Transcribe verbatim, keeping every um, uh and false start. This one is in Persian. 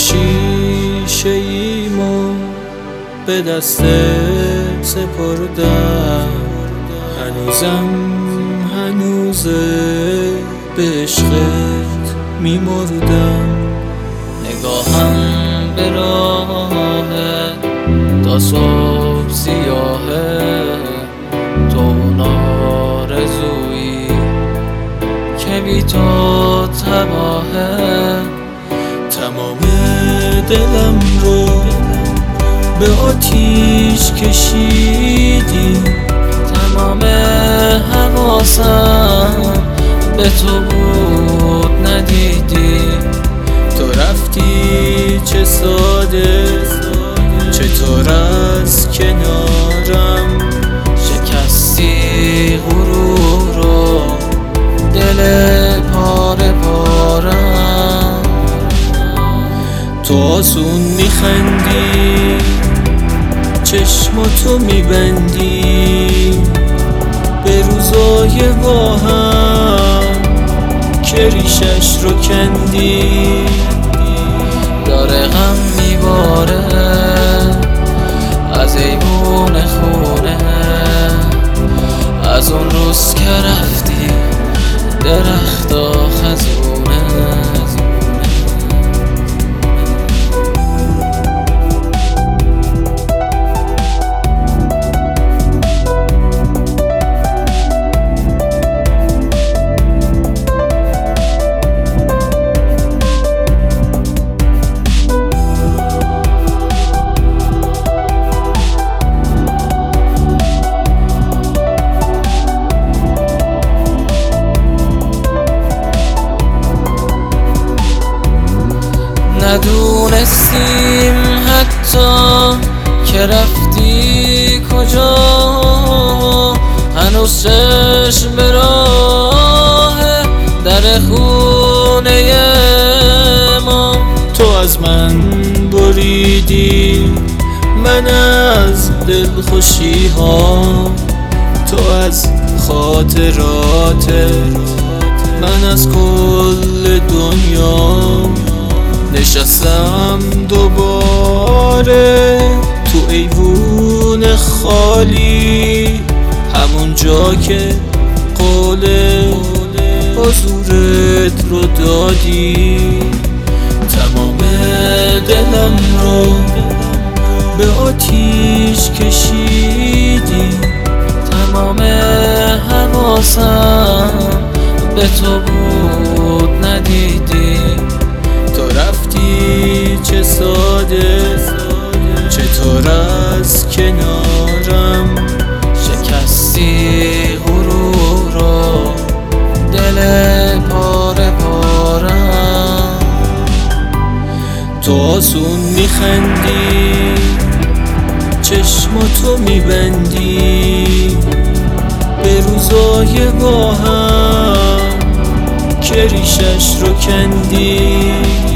شیشه ایمو به دستت سپردم، هنوزم هنوزه به عشقت میمردم. نگاهم به راهت تا صبح سیاهه، تو نارضویی که بی تو تباهه. تمام دلم رو به آتیش کشیدی، تمام حواسم به تو بود ندیدی. تو رفتی چه ساده، چطور از کنارم شکستی غرور و دل پاره پارم. تو آسون میخندی، چشماتو میبندی به روزای با هم که ریشش رو کندی. داره غم میباره از ایوون خونه، از اون روز که رفتی درختا خزونه. ندونستیم حتی که رفتی کجا، هنوز چشم به راه در خونه ما. تو از من بریدی من از دلخوشی ها، تو از خاطرات من از کل دنیا. نشستم دوباره تو ایوون خالی، همون جا که قول حضورت رو دادی. تمام دلم رو به آتیش کشیدی، تمام حواسم به تو بود ندیدی. تو رفتی چه ساده، چطور از کنارم شکستی غرور و دل پاره پارم. تو آسون میخندی، چشماتو میبندی به روزای با هم که ریشش رو کندی.